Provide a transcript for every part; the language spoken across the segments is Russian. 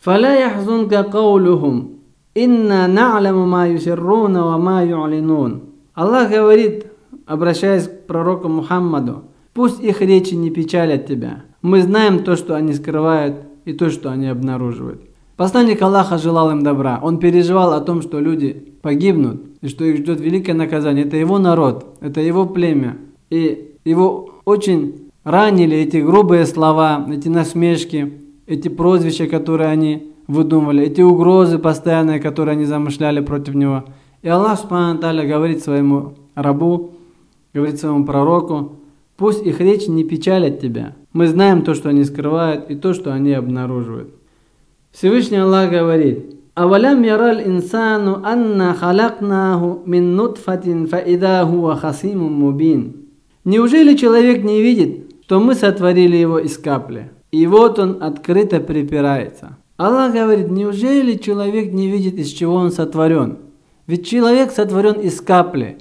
فَلَا يَحْزُنْكَ قَوْلُهُمْ إِنَّا نَعْلَمُ مَا يُسِرُّونَ وَمَا يُعْلِنُونَ. Аллах говорит, обращаясь к пророку Мухаммаду: пусть их речи не печалят тебя. Мы знаем то, что они скрывают, и то, что они обнаруживают. Посланник Аллаха желал им добра. Он переживал о том, что люди погибнут, и что их ждет великое наказание. Это его народ, это его племя. И его очень ранили эти грубые слова, эти насмешки, эти прозвища, которые они выдумывали, эти угрозы постоянные, которые они замышляли против него. И Аллах Субхану ва Тааля говорит своему рабу, говорит своему пророку: пусть их речи не печалят тебя. Мы знаем то, что они скрывают, и то, что они обнаруживают. Всевышний Аллах говорит: «Авалям яраль инсану анна халакнаху мин нутфатин фаида хуа хасимум мубин». Неужели человек не видит, что мы сотворили его из капли, и вот он открыто припирается? Аллах говорит: неужели человек не видит, из чего он сотворен? Ведь человек сотворен из капли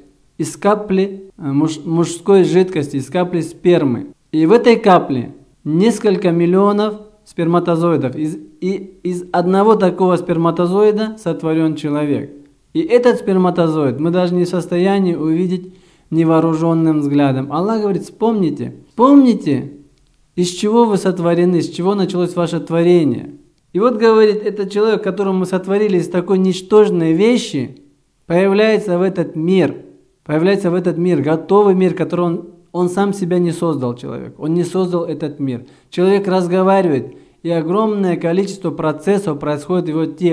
мужской жидкости, из капли спермы. И в этой капле несколько миллионов сперматозоидов. Из одного такого сперматозоида сотворен человек. И этот сперматозоид мы даже не в состоянии увидеть невооруженным взглядом. Аллах говорит: вспомните, из чего вы сотворены, из чего началось ваше творение. И вот говорит, этот человек, которого мы сотворили из такой ничтожной вещи, появляется в этот мир, готовый мир, который он сам себя не создал, человек. Он не создал этот мир. Человек разговаривает, и огромное количество процессов происходит в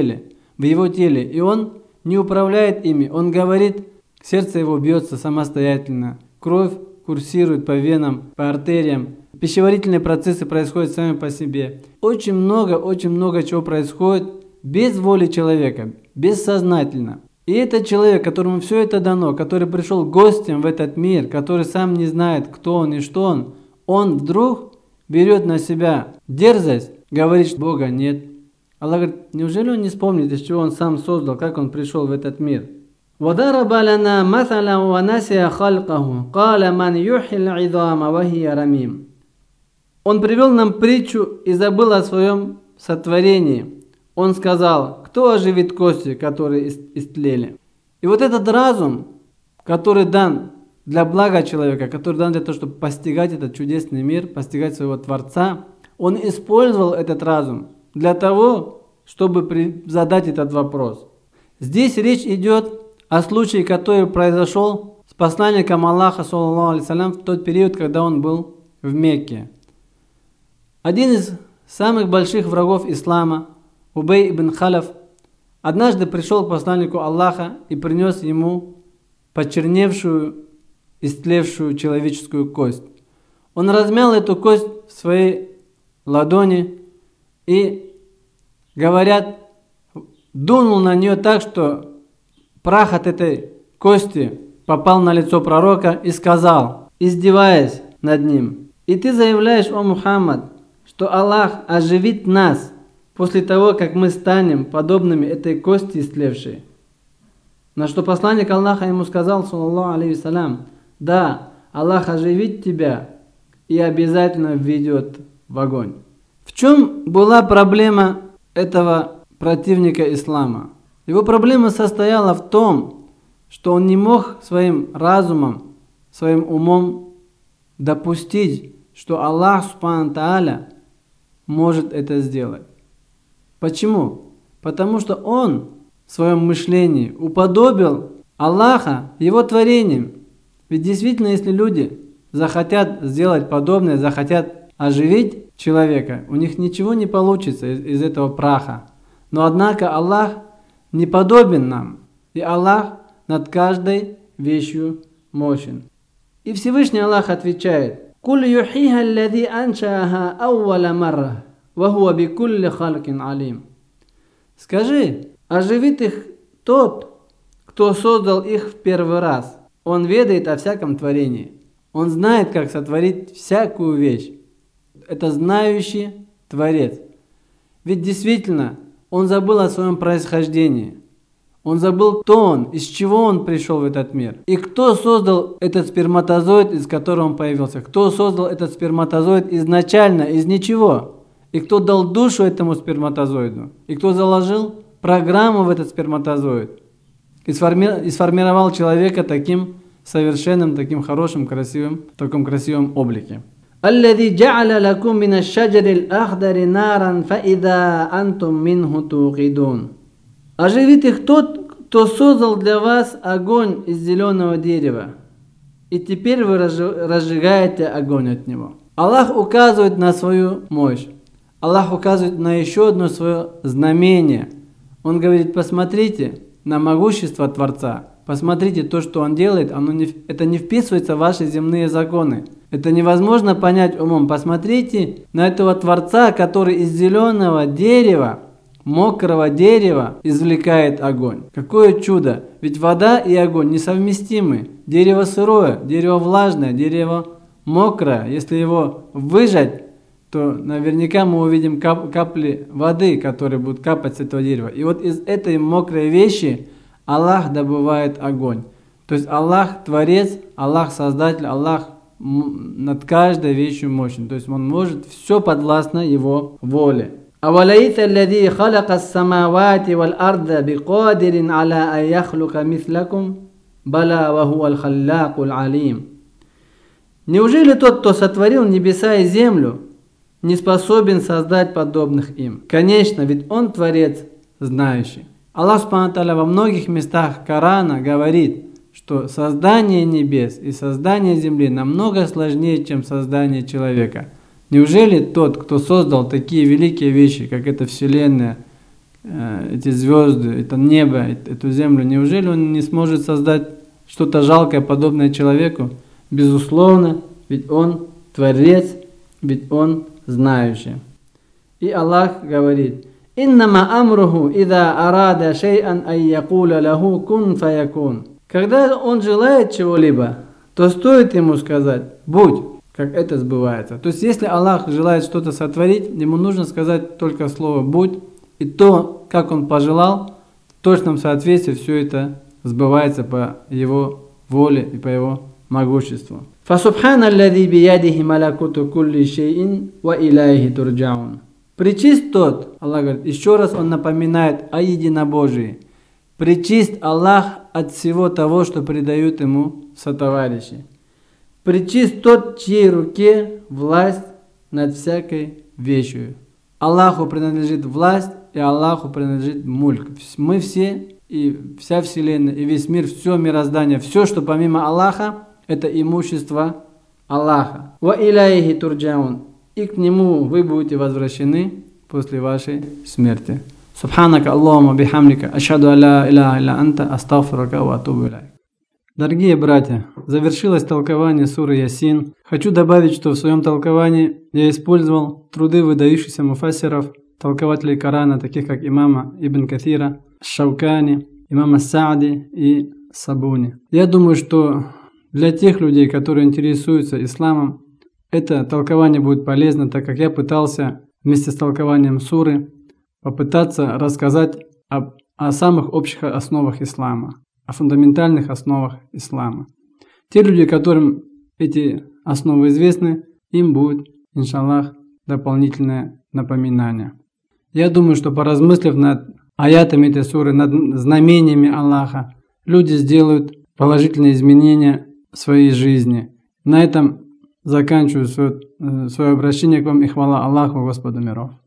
его теле, и он не управляет ими. Он говорит, сердце его бьется самостоятельно, кровь курсирует по венам, по артериям, пищеварительные процессы происходят сами по себе. Очень много чего происходит без воли человека, бессознательно. И этот человек, которому все это дано, который пришел гостем в этот мир, который сам не знает, кто он и что он вдруг берет на себя дерзость, говорит, что Бога нет. Аллах говорит: неужели он не вспомнит, из чего он сам создал, как он пришел в этот мир? وَضَرَبَ لَنَا مَثَلًا وَنَسِيَ خَلْقَهُ قَالَ مَنْ يُحْيِي الْعِظَامَ وَهِيَ رَمِيمٌ. Он привел нам притчу и забыл о своем сотворении. Он сказал: кто оживит кости, которые истлели? И вот этот разум, который дан для блага человека, который дан для того, чтобы постигать этот чудесный мир, постигать своего Творца, он использовал этот разум для того, чтобы задать этот вопрос. Здесь речь идет о случае, который произошел с посланником Аллаха, саллаллаху алейхи салям, в тот период, когда он был в Мекке. Один из самых больших врагов ислама, Убей ибн Халаф, однажды пришел к посланнику Аллаха и принес ему почерневшую, истлевшую человеческую кость. Он размял эту кость в своей ладони и, говорят, дунул на нее так, что прах от этой кости попал на лицо пророка и сказал, издеваясь над ним: «И ты заявляешь, о Мухаммад, что Аллах оживит нас после того, как мы станем подобными этой кости истлевшей». На что посланник Аллаха ему сказал, саллаллаху алейхи салям: да, Аллах оживит тебя и обязательно введет в огонь. В чем была проблема этого противника ислама? Его проблема состояла в том, что он не мог своим разумом, своим умом допустить, что Аллах Субхану ва Тааля может это сделать. Почему? Потому что он в своем мышлении уподобил Аллаха его творением. Ведь действительно, если люди захотят сделать подобное, захотят оживить человека, у них ничего не получится из этого праха. Но однако Аллах не подобен нам, и Аллах над каждой вещью мощен. И Всевышний Аллах отвечает: «Куль юхиха аллади аншааха ауваля марра, ва хуа бикулли халкин алим». Скажи, оживит их тот, кто создал их в первый раз. Он ведает о всяком творении. Он знает, как сотворить всякую вещь. Это знающий Творец. Ведь действительно, он забыл о своем происхождении. Он забыл, кто он, из чего он пришел в этот мир. И кто создал этот сперматозоид, из которого он появился. Кто создал этот сперматозоид изначально, из ничего. и кто дал душу этому сперматозоиду, и кто заложил программу в этот сперматозоид и сформировал человека таким совершенным, таким хорошим, красивым, в таком красивом облике. الذي جعل لكم من الشجر الأخضر نارا فإذا أنتم منه توقدون. Оживит их тот, кто создал для вас огонь из зеленого дерева, и теперь вы разжигаете огонь от него. Аллах указывает на свою мощь. Аллах указывает на еще одно свое знамение. Он говорит: посмотрите на могущество Творца. Посмотрите, то, что Он делает, это не вписывается в ваши земные законы. Это невозможно понять умом. Посмотрите на этого Творца, который из зеленого дерева, мокрого дерева извлекает огонь. Какое чудо! Ведь вода и огонь несовместимы. Дерево сырое, дерево влажное, дерево мокрое. Если его выжать, то наверняка мы увидим капли воды, которые будут капать с этого дерева. И вот из этой мокрой вещи Аллах добывает огонь. То есть Аллах Творец, Аллах Создатель, Аллах над каждой вещью мощен. То есть Он может все подвластно Его воле. أوليس الذي خلق السماوات والأرض بقادر على أن يخلق مثلكم بلى وهو الخلاق العليم. Неужели тот, кто сотворил небеса и землю, не способен создать подобных им? Конечно, ведь Он Творец знающий. Аллах Субхану ва Тааля во многих местах Корана говорит, что создание небес и создание земли намного сложнее, чем создание человека. Неужели тот, кто создал такие великие вещи, как эта вселенная, эти звезды, это небо, эту землю, неужели он не сможет создать что-то жалкое, подобное человеку? Безусловно, ведь Он Творец, ведь Он знающий. И Аллах говорит: «Иннама амруху ида арада шей'ан ай якуля лаху кун фаякун». Когда Он желает чего-либо, то стоит Ему сказать «будь», как это сбывается. То есть, если Аллах желает что-то сотворить, Ему нужно сказать только слово «будь», и то, как Он пожелал, в точном соответствии все это сбывается по Его воле и по Его могуществу. فَسُبْحَانَ الَّذِي بِيَدِهِ مَلَكُوتُ كُلِّ شَيْءٍ وَإِلَيْهِ تُرْجَعُونَ. Пречист тот, Аллах говорит, еще раз Он напоминает о единобожии. Пречист Аллах от всего того, что предают Ему сотоварищи. Пречист тот, в чьей руке власть над всякой вещью. Аллаху принадлежит власть, и Аллаху принадлежит мульк. Мы все, и вся вселенная, и весь мир, все мироздание, все, что помимо Аллаха, это имущество Аллаха. Ва иляйхи турджаун. И к Нему вы будете возвращены после вашей смерти. Субханака Аллахума бихамдика, ашхаду алла иляха илля анта, астагфирука ва атубу иляйк. Дорогие братья, завершилось толкование суры Ясин. Хочу добавить, что в своем толковании я использовал труды выдающихся муфассиров, толкователей Корана, таких как имама Ибн Каthира, Шаукани, имама Саади и Сабуни. Я думаю, что для тех людей, которые интересуются исламом, это толкование будет полезно, так как я пытался вместе с толкованием суры попытаться рассказать о самых общих основах ислама, о фундаментальных основах ислама. Те люди, которым эти основы известны, им будет, иншаллах, дополнительное напоминание. Я думаю, что поразмыслив над аятами этой суры, над знамениями Аллаха, люди сделают положительные изменения в своей жизни. На этом заканчиваю свое обращение к вам и хвала Аллаху, Господу миров.